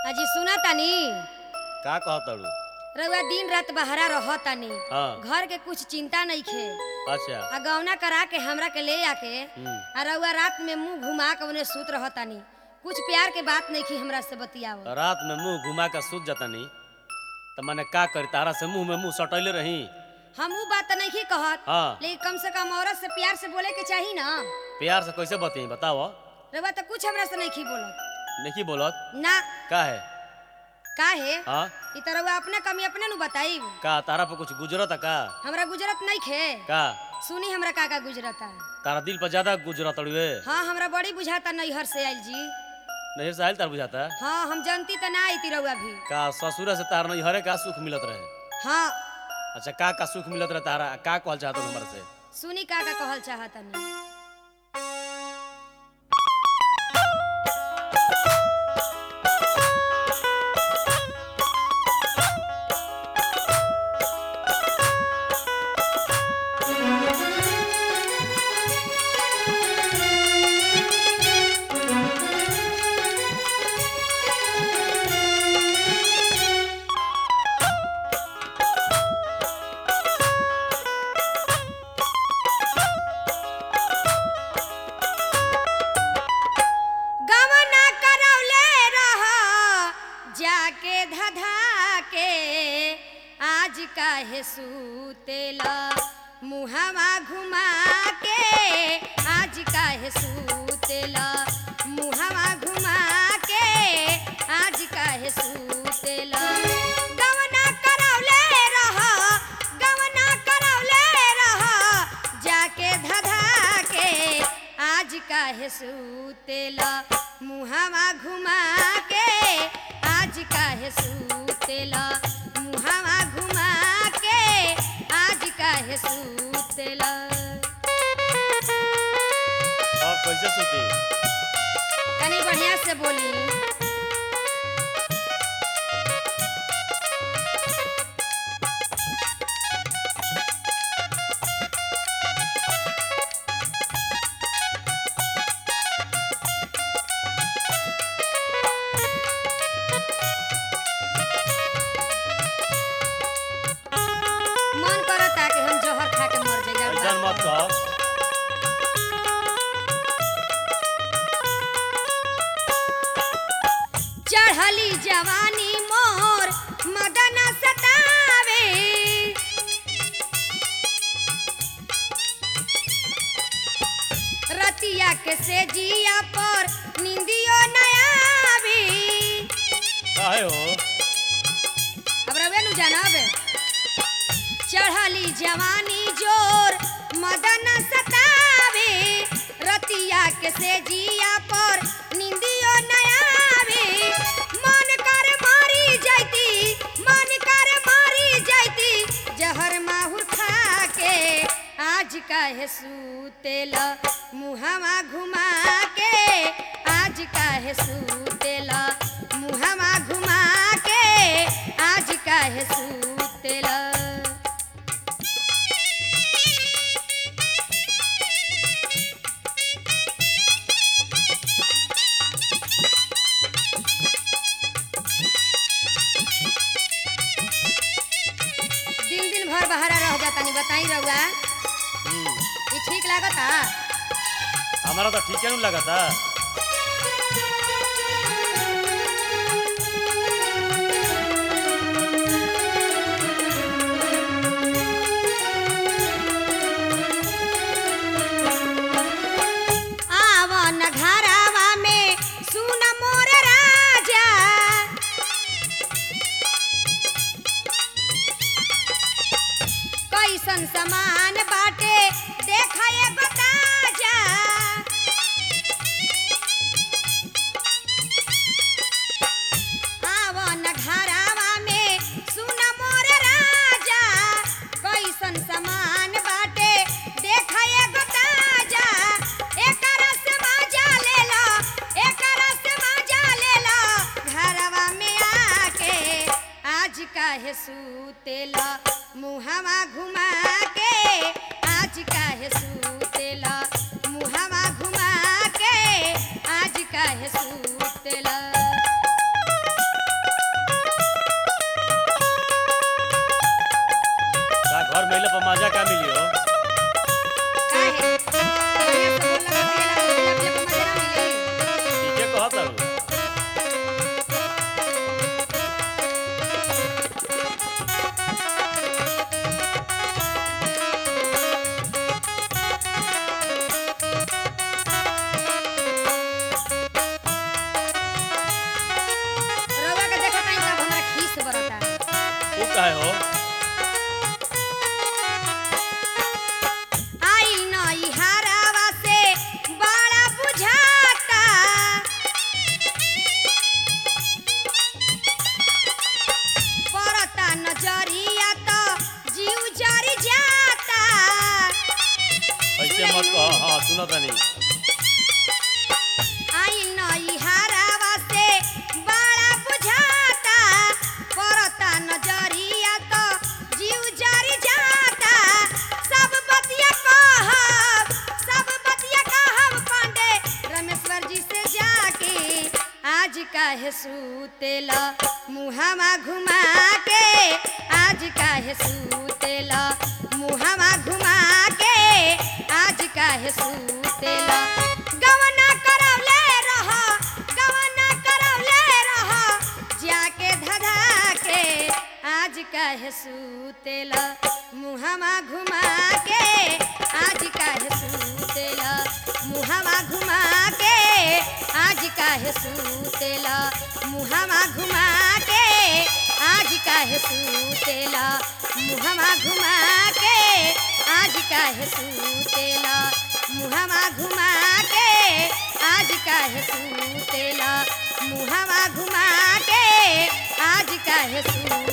अजी सुना तानी का कहतड़ू? रउआ दिन रात बहरा रहतानी। हाँ। घर के कुछ चिंता नहीं खे। अच्छा। आ गौना करा के हमरा के ले आके आ रउआ रात में मुंह घुमा के उन्हें सूत रहतानी। कुछ प्यार के बात नहीं की हमरा से बतियाव। रात में मुंह घुमा के सूत जतनी तो मैंने का करी, तारा से मुंह में मुंह सटैले रही। हम उ बात नहीं की कहत। हाँ। लेकिन कम से कम औरत से प्यार से बोले के चाहिए ना। प्यार से कैसे बती बताओ? रउआ तो कुछ हमरा से नहीं की बोलत। नहीं बोलत ना का है? का है? हाँ इ त रउआ अपने कमी अपने नु बताई। का तारा पे कुछ गुजरत का? हमरा गुजरत नहीं खे। का सुनी हमरा का गुजरता। तारा दिल पर ज्यादा गुजरत अड़ुए? हाँ हमरा बड़ी बुझाता नैहर से आइल जी। नहीं साहिल तार बुझाता? हाँ हम जानती त ना आईती रउआ भी। का ससुर से तार नहीं हरे का सुख मिलत रहे? हाँ अच्छा का सुख मिलत रहे तारा? का कहल चाहत हमारे से? सुनी का कहल चाहतनी। जाके धधा के आज काहे सूतेला मुहवा घुमा के, आज काहे सूतेला मुहवा घुमा के, आज काहे सूतेला। गवना करौले रह जाके धधा के, आज काहे सूतेला मुहवा घुमा के, आज काहे सूतेला मुहवा घुमा के, आज काहे सूतेला। अब कैसे सूती? तनी बढ़िया से बोली। मन करता कि हम जहर खा के मर जाइए। ऐसा मत कहो। चढ़ली जवानी मोर मदन सतावे, रतिया के सेजिया पर निंदियो न आवी। काहे हो? अब रवे नु जानब। चढ़ली जवानी जोर मदन सतावे, रतिया के सेजिया पर निंदियो न आवे। मन कर मारी जाइती जहर माहुर खा के, आज काहे सूतेला मुहवा घुमा के, आज काहे सूतेला मुहवा घुमा के, आज काहे सूतेला। दिन भर बहरा रह जातानी, बताई रउआ ये ठीक लागता? हमारा तो ठीक है लगता। आवन घरवा में सुन मोर राजा, कैसन समान बाटे देखा एगो ताजा। आवन घरवा में सुन मोर राजा, कैसन समान बाटे देखा एगो ताजा। एकरा से मजा ले लो घरवा में आके, आज काहे सूतेला मुहवा घुमा के, आज काहे सूतेला मुहवा घुमा के, आज काहे सूतेला। काहे सूतेला मुहावा घुमा के आज काहे सूतेला मुहावा घुमा के आज काहे सूतेला गवना करवले रह जाके धधा के आज काहे सूतेला मुहावा घुमा के आज काहे सूतेला मुहावा घुमा के आज काहे सूतेला मुहावा घुमा के आज काहे सूतेला मुहावा घुमा के आज काहे सूतेला मुहावा घुमा के आज काहे सूतेला मुहावा घुमा के आज काहे सूतेला।